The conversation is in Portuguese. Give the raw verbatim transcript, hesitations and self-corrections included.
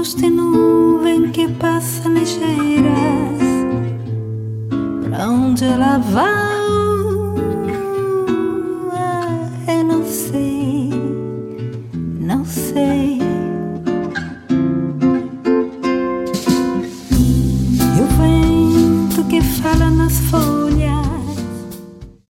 olhos de nuvem que passa ligeiras. Pra onde ela vai?